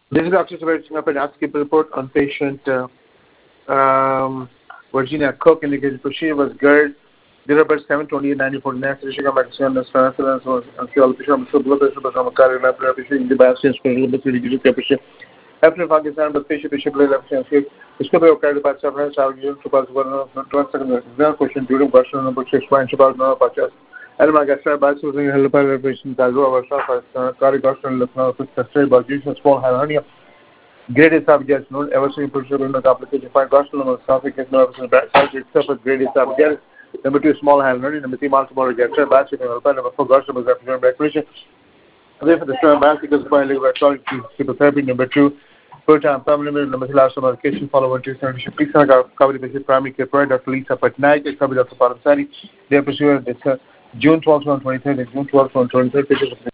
This is Dr. Saber Singapore Nasky report on patient Virginia Cook indicated procedure was GERD, date of birth 7/28/94, next Michigan Maximum Transference was Anthological Blood Pressure, but on cardiovascular patient, the biopsy special reduced temperature. After Pakistan, the patient blood pressure, discovery of cardiovascular sufferance, argument to pass 1 second exam question during question number 6 points about no purchase. And my guest by using helper patient, cardiovascular tested by using small hernia. Grade subjects known ever seen procedure in the complication. Find gospel esophagus is nervous and back side itself as grade subjects. Number 2, small hernia. Number 3, multiple rejection. Last week, number 4, gospel was represented by Christian. Therefore, the term bicycle spine electronic chemotherapy. Number 2, proton pump limit. Number 3, last medication. Follow 1, 2, 7. Please cover the patient primary care provider, Dr. Lisa Patnaik, cover Dr. Paramsari. Their procedure is June 12, 2023, June 12, 2023.